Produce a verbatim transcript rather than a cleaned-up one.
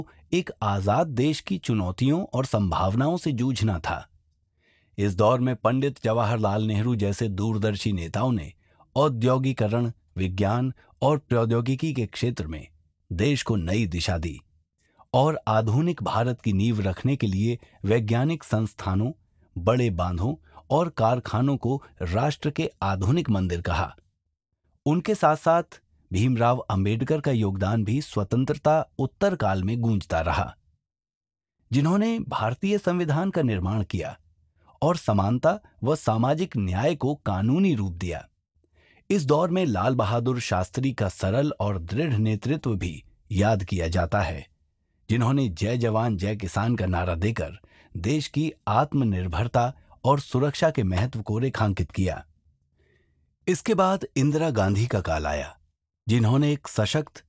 एक आजाद देश की चुनौतियों और संभावनाओं से जूझना था। इस दौर में पंडित जवाहरलाल नेहरू जैसे दूरदर्शी नेताओं ने औद्योगिकरण, विज्ञान और प्रौद्योगिकी के क्षेत्र में देश को नई दिशा दी और आधुनिक भारत की नींव रखने के लिए वैज्ञानिक संस्थानों, बड़े बांधों और कारखानों को राष्ट्र के आधुनिक मंदिर कहा। उनके साथ साथ भीमराव अंबेडकर का योगदान भी स्वतंत्रता उत्तर काल में गूंजता रहा, जिन्होंने भारतीय संविधान का निर्माण किया और समानता व सामाजिक न्याय को कानूनी रूप दिया। इस दौर में लाल बहादुर शास्त्री का सरल और दृढ़ नेतृत्व भी याद किया जाता है, जिन्होंने जय जवान जय किसान का नारा देकर देश की आत्मनिर्भरता और सुरक्षा के महत्व को रेखांकित किया। इसके बाद इंदिरा गांधी का काल आया, जिन्होंने एक सशक्त